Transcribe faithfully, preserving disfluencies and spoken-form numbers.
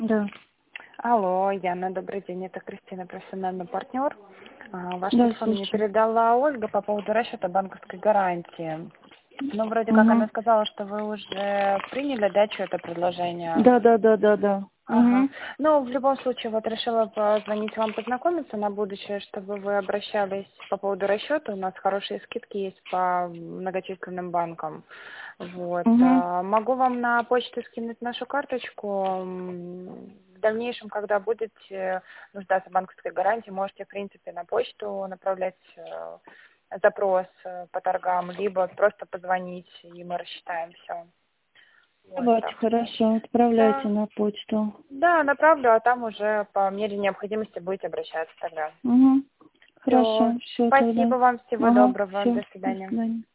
Да. Алло, Яна, добрый день, это Кристина, профессиональный партнер. А, Ваш Да, телефон мне слушаю. передала Ольга по поводу расчета банковской гарантии. Ну, вроде как Угу. она сказала, что вы уже приняли, да, что-то предложение? Да, да, да, да, да. Ага. Угу. Ну, в любом случае, вот решила позвонить вам, познакомиться на будущее, чтобы вы обращались по поводу расчета. У нас хорошие скидки есть по многочисленным банкам. Вот. Угу. А, Могу вам на почту скинуть нашу карточку. М, В дальнейшем, когда будете нуждаться в банковской гарантии, можете, в принципе, на почту направлять э, запрос э, по торгам, либо просто позвонить, и мы рассчитаем все. Вот Давайте, так что. хорошо, отправляйте Да. на почту. Да, направлю, а там уже по мере необходимости будете обращаться тогда. Угу. Все. Хорошо, все тогда. Спасибо вам, всего Ага, доброго. все. До До свидания. свидания.